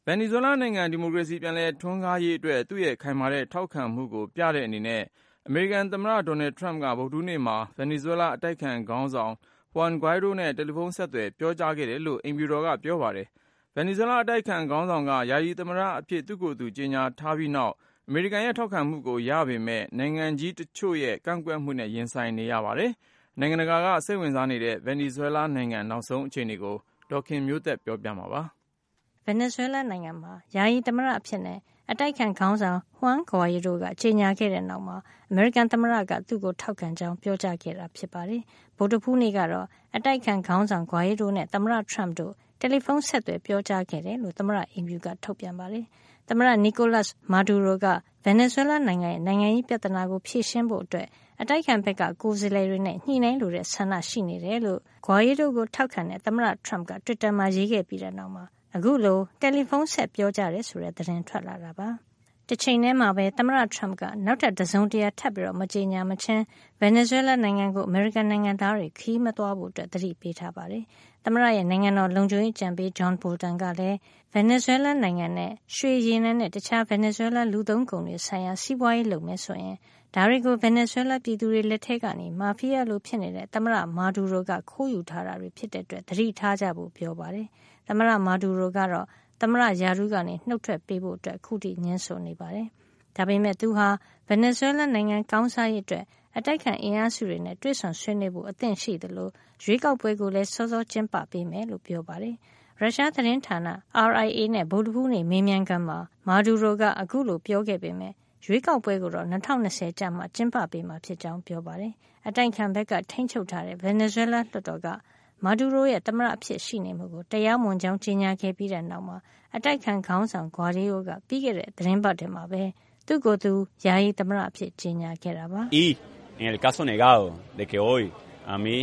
ဗင်နီဇွဲလားနိုင်ငံဒီမိုကရေစီပြန်လည်ထွန်းကားရေးအတွက်သူ့ရဲ့ခိုင်မာတဲ့ထောက်ခံမှုကိုပြတဲ့အနေနဲ့အမေရိကန်သမ္မတဒေါ်နယ်ထရမ့်ကဗုဒ္ဓဟူးနေ့မှာဗင်နီဇွဲလားအတိုက်အခံခေါင်းဆောင်ဟွမ်ဂွိုင်ဒိုနဲ့တယ်လီဖုန်းဆက်သွယ်ပြောကြားခဲ့တယ်လို့အိမ်ဖြူတော်ကပြောပါတယ်။ဗင်နီဇွဲလားအတိုက်အခံခေါင်းဆောင်ကယာယီသမ္မတအဖြစ်သူ့ကိုယ်သူကြေညာထားပြီးနောက်အမေရိကန်ရဲ့ထောက်ခံမှုကိုရပေမဲ့နိုင်ငံကြီးတချို့ရဲ့ကန့်ကွက်မှုနဲ့ရင်ဆိုင်နေရပါတယ်။နိုင်ငံတကာကစိတ်ဝင်စားနေတဲ့ဗင်နီဇွဲလားနိုင်ငံနောက်ဆုံးအခြေအနေကိုဒေါ်ခင်မျိုးသက်ပြောပြမှာပါ။ဗင်နီဇွဲလားနိုင်ငံမှာယာယီသမ္မတအဖြစ်နဲ့အတိုက်အခံခေါင်းဆောင်ဟွမ်ဂွိုင်ဒိုကကြေညာခဲ့တဲ့နောက်မှာအမေရိကန်သမ္မတကသူ့ကိုထောက်ခံကြောင်းပြောကြားခဲ့တာဖြစ်ပါတယ်။ဗုဒ္ဓဟူးနေ့ကတော့အတိုက်အခံခေါင်းဆောင်ဂွိုင်ဒိုနဲ့သမ္မတထရမ့်တို့တယ်လီဖုန်းဆက်သွယ်ပြောကြားခဲ့တယ်လို့သမ္မတအိမ်ဖြူကထုတ်ပြန်ပါတယ်။သမ္မတနီကိုလတ်မာဒူရိုကဗင်နီဇွဲလားနိုင်ငံရဲ့နိုင်ငံရေးပြဿနာကိုဖြေရှင်းဖို့အတွက်အတိုက်အခံဘက်ကကိုယ်စားလှယ်တွေနဲ့ညှိနှိုင်းလိုတဲ့ဆန္ဒရှိနေတယ်လို့ဂွိုင်ဒိုကိုထောက်ခံတဲ့သမ္မတထရမ့်ကတွစ်တာမှာရေးခဲ့ပြီးတဲ့နောက်မှာအခုလိုတယ်လီဖုန်းဆက်ပြောကြတယ်ဆိုတဲ့သတင်းထွက်လာတာပါ။တစ်ချိန်တည်းမှာပဲသမ္မတထရမ့်ကနောက်ထပ်တစုံတရာထပ်ပြီးမကြေညာမချင်းဗင်နီဇွဲလားနိုင်ငံကိုအမေရိကန်နိုင်ငံသားတွေခရီးမသွားဖို့သတိပေးထားပါတယ်။သမ္မတရဲ့နိုင်ငံတော်လုံခြုံရေးအကြံပေးဂျွန်ဘိုလ်တန်ကလည်းဗင်နီဇွဲလားနိုင်ငံနဲ့ရွှေရေနံနဲ့တခြားဗင်နီဇွဲလားလူသုံးကုန်တွေဆိုင်ရာစီးပွားရေးလုပ်မယ်ဆိုရင်ဒါတွေကိုဗင်နီဇွဲလားပြည်သူတွေလက်ထက်ကနေမာဖီးယားလိုဖြစ်နေတဲ့သမ္မတမာဒူရိုကခိုးယူထားတာတွေဖြစ်တဲ့အတွက်သတိထားကြဖို့ပြောပါတယ်။သမ္မတမာဒူရိုကတော့သမ္မတယာရုကနေနှုတ်ထွက်ပေးဖို့အခုထိညှင်းဆိုနေပါတယ်။ဒါပေမဲ့သူဟာဗင်နီဇွဲလားနိုင်ငံကောင်းစားရေးအတွက်အတိုက်ခံအင်အားစုတွေနဲ့တွေ့ဆုံဆွေးနွေးဖို့အသင့်ရှိသလိုရွေးကောက်ပွဲကိုလည်းစောစောကျင်းပပေးမယ်လို့ပြောပါတယ်။ရုရှားသတင်းဌာန RIA နဲ့ဗုဒ္ဓဟူးနေ့မေးမြန်းခန်းမှာမာဒူရိုကအခုလိုပြောခဲ့ပေမဲ့ရွေးကောက်ပွဲကိုတော့2020ကျမှကျင်းပပေးမှာဖြစ်ကြောင်းပြောပါတယ်။အတိုက်ခံဘက်ကထိန်းချုပ်ထားတဲ့ဗင်နီဇွဲလားလွှတ်တော်ကမာဒူရိုရဲ့သမ္မတအဖြစ်ရှိနေမှုကိုတရားမဝင်ကြောင်းကြေညာခဲ့ပြီးတဲ့နောက်မှာအတိုက်ခံခေါင်းဆောင်ဂွာဒီယိုကပြီးခဲ့တဲ့သတင်းပတ်ထဲမှာပဲသူ့ကိုယ်သူယာယီသမ္မတအဖြစ်ကြေညာခဲ့တာပါ။ En el caso negado de que hoy a mí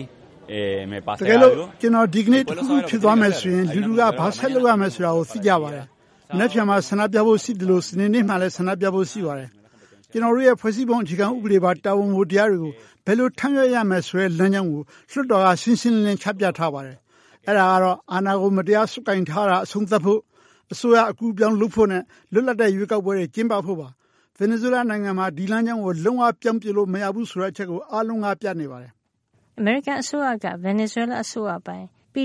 me pase algo ကျွန်တော်ဒီကနေ့တစ်ခုဖြစ်သွားမယ်ဆိုရင်လူလူကဘာဆက်လုပ်ရမယ်ဆိုတာကိုသိကြပါတယ်။နေ့ဖြန်မှာဆန္ဒပြဖို့ရှိတယ်လို့စနေနေ့မှလည်းဆန္ဒပြဖို့ရှိပါတယ်။ကျွန်တော်တို့ရဲ့ဖွဲ့စည်းပုံအခြေခံဥပဒေပါတာဝန်ဝတ္တရားတွေကိုဘယ်လိုထမ်းရွက်ရမယ်ဆိုတဲ့လမ်းကြောင်းကိုလွှတ်တော်ကရှင်းရှင်းလင်းလင်းချပြထားပါတယ်။အဲ့ဒါကတော့အာဏာကိုမတရားဆုပ်ကိုင်ထားတာအဆုံးသတ်ဖို့အစိုးရအကူပြောင်းလုပ်ဖို့နဲ့လွတ်လပ်တဲ့ရွေးကောက်ပွဲတွေကျင်းပဖို့ပါ။ဗင်နီဇွဲလားနိုင်ငံမှာဒီလမ်းကြောင်းကိုလုံးဝပြောင်းပြလို့မရဘူးဆိုတဲ့အချက်ကိုအားလုံးကပြနေပါတယ်။အမေရိကန်အစိုးရကဗင်နီဇွဲလားအစိုးရပိုင်း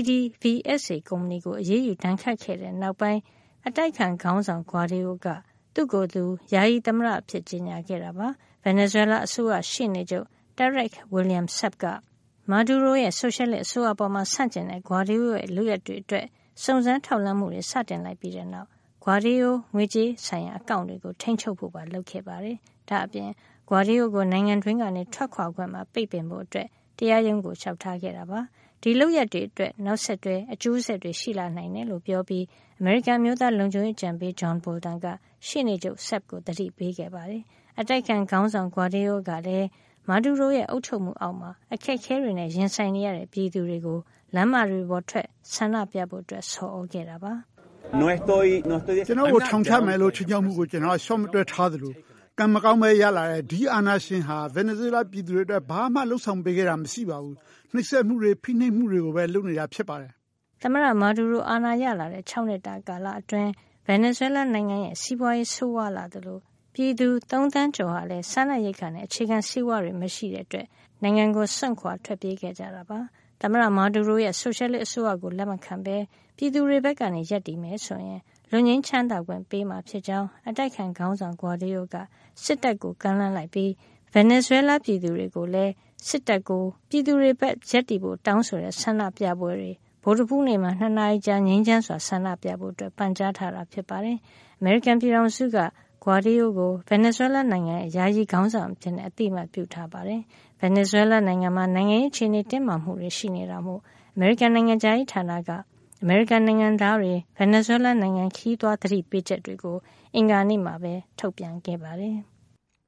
PDVSA ကုမ္ပဏီကိုအရေးယူဒဏ်ခတ်ခဲ့တဲ့နောက်ပိုင်းအတိုက်ခံခေါင်းဆောင်ဂွာဒီယိုကသူ့ကိုယ်သူယာယီသမ္မတအဖြစ်ကြေညာခဲ့တာပါ။ဗင်နီဇွဲလားအစိုးရရှေ့နေချုပ်တက်ရက်ဝီလျံဆပ်ကမာဒူရိုရဲ့ဆိုရှယ်လစ်အစိုးရပေါ်မှာဆန့်ကျင်တဲ့ဂွာဒီယိုရဲ့လုပ်ရပ်တွေအတွက်စုံစမ်းထောက်လှမ်းမှုတွေစတင်လိုက်ပြီးတဲ့နောက်ဂွာဒီယိုငွေကြေးဆိုင်ရာအကောင့်တွေကိုထိန်းချုပ်ဖို့ပါလုပ်ခဲ့ပါတယ်။ဒါအပြင်ဂွာဒီယိုကိုနိုင်ငံတွင်းကနေထွက်ခွာခွင့်မှာပိတ်ပင်ဖို့အတွက်တရားရုံးကိုလျှောက်ထားခဲ့တာပါ။ဒီလုပ်ရပ်တွေအတွက်နောက်ဆက်တွဲအကျိုးဆက်တွေရှိလာနိုင်တယ်လို့ပြောပြီးအမေရိကန်မျိုးသားလုံခြုံရေးအကြံပေးဂျွန်ဘိုလ်တန်ကရှေ့နေချုပ်ဆပ်ကိုသတိပေးခဲ့ပါတယ်။အတိုက်ခံခေါင်းဆောင်ဂွာဒီယိုကလည်းမာဒူရိုရဲ့အုပ်ချုပ်မှုအောက်မှာအခက်အခဲတွေနဲ့ရင်ဆိုင်နေရတဲ့ပြည်သူတွေကိုလမ်းမတွေပေါ်ထွက်ဆန္ဒပြဖို့ဆော်ဩခဲ့တာပါ။ကျွန်တော်ကိုထောင်ချမယ်လို့ချင်ကြောက်မှုကိုကျွန်တော်ရှော့မတွဲထားသလိုကံမကောင်းပဲရလာတဲ့ဒီအာဏာရှင်ဟာဗင်နီဇွဲလားပြည်သူတွေအတွက်ဘာမှလှုပ်ဆောင်ပေးခဲ့တာမရှိပါဘူး။နှိပ်စက်မှုတွေဖိနှိပ်မှုတွေကိုပဲလုပ်နေတာဖြစ်ပါတယ်။သမ္မတမာဒူရိုအာဏာရလာတဲ့6နှစ်တာကာလအတွင်းဗင်နီဇွဲလားနိုင်ငံရဲ့စီးပွားရေးဆိုးဝါးလာသလိုပြည်သူ3သန်းကျော်ဟာလည်းစားနပ်ရိက္ခာနဲ့အခြေခံဆေးဝါးတွေမရှိတဲ့အတွက်နိုင်ငံကိုစွန့်ခွာထွက်ပြေးခဲ့ကြတာပါ။သမ္မတမာဒူရိုရဲ့ဆိုရှယ်လစ်အစိုးရကိုလက်မခံဘဲပြည်သူတွေဘက်ကနေရပ်တည်မယ်ဆိုရင်လွတ်ငြိမ်းချမ်းသာခွင့်ပေးမှာဖြစ်ကြောင်းအတိုက်ခံခေါင်းဆောင်ဂွာဒီယိုကစစ်တပ်ကိုကမ်းလှမ်းလိုက်ပြီးဗင်နီဇွဲလားပြည်သူတွေကိုလည်းစစ်တပ်ကိုပြည်သူတွေဘက်ရပ်တည်ဖို့တောင်းဆိုတဲ့ဆန္ဒပြပွဲတွေဗုဒ္ဓဟူးနေ့မှာ2နာရီကြာငြိမ်းချမ်းစွာဆန္ဒပြဖို့ပန်ကြားထားတာဖြစ်ပါတယ်။အမေရိကန်ပြည်ထောင်စုကဂွာဒီယိုကိုဗင်နီဇွဲလားနိုင်ငံရဲ့ယာယီခေါင်းဆောင်အဖြစ်နဲ့အသိအမှတ်ပြုထားပါတယ်။ဗင်နီဇွဲလားနိုင်ငံမှာနိုင်ငံရေးအခြေအနေတင်းမာမှုတွေရှိနေတာမို့အမေရိကန်နိုင်ငံခြားရေးဌာနကအမေရိကန်နိုင်ငံသားတွေဗင်နီဇွဲလားနိုင်ငံခရီးသွားသတိပေးချက်တွေကိုအင်္ဂါနေ့မှာပဲထုတ်ပြန်ခဲ့ပါတယ်။